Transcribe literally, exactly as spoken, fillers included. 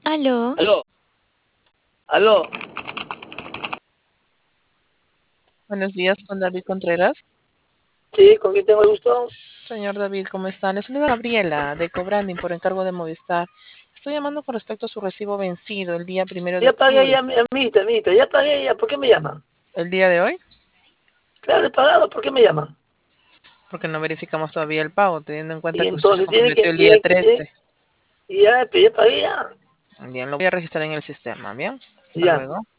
Aló, Aló, aló. Buenos días con David Contreras. Sí, ¿con quién tengo el gusto? Señor David, ¿cómo está? Le saluda Gabriela de Cobranding por encargo de Movistar. Estoy llamando con respecto a su recibo vencido el día primero de Ya pagué, octubre. ya, amiguita, amiguita, ya pagué, ya. ¿Por qué me llaman? ¿El día de hoy? Claro, he pagado, ¿por qué me llaman? Porque no verificamos todavía el pago, teniendo en cuenta Y que usted se entonces tiene comprometió que, el día tiene que, tiene- trece. y ya, pues, ya pagué, ya. Bien, lo voy a registrar en el sistema, ¿bien? Hasta Ya. luego.